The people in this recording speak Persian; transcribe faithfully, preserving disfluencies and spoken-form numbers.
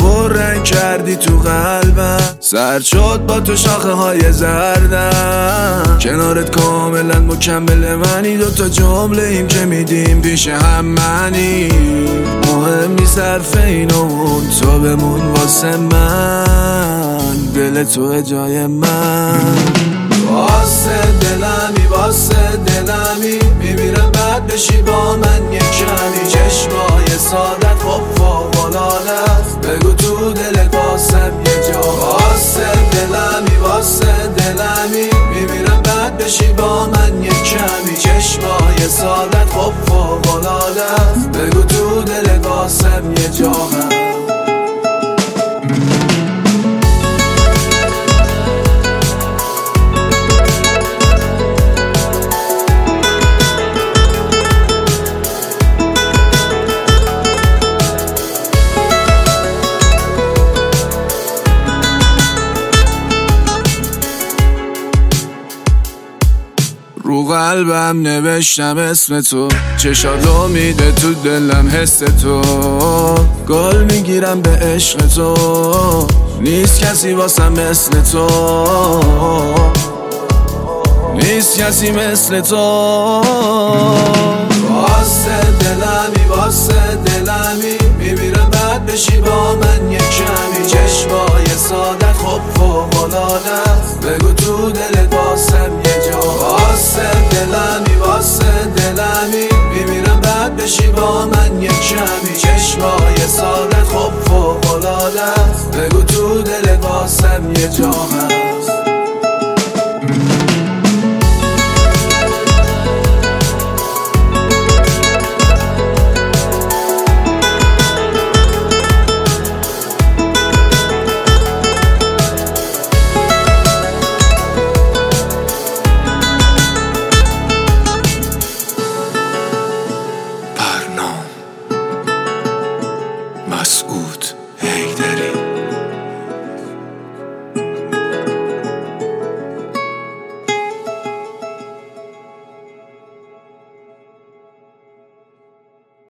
پررنگ کردی تو قلبم، سرد شد با تو شاخه های زردم. کنارت کاملا مکمل منی، دوتا جمله ایم که میدیم پیش هم منی. مهم نیست حرف این و اون، تو بمون واسه من، دل تو جای من. واسه دلمی واسه دلمی میمیرم بعد بشی با من یک کمی. چشمای سادت خب فوق‌العاده است، بگو تو دلت واسم یه جا. واسه دلمی واسه دلمی میمیرم بعد بشی با من یک کمی. چشمای سادت خب فوق‌العاده است، بگو تو دلت واسم یه جا هم. رو قلبم نوشتم اسم تو، چشاتو میده تو دلم حس تو. گل میگیرم به عشق تو، نیست کسی واسم مثل تو، نیست کسی مثل تو. واسه دلمی واسه دلمی میمیرم بعد بشی با من یک کمی. چشمای سادت خب فوق‌العاده است، بگو تو دلت واسم یه جا. واسه دلمی واسه دلمی میمیرم بعد بشی با من یک کمی. چشمای سادت خب فوق‌العاده است، بگو تو دلت واسم یه جا هم.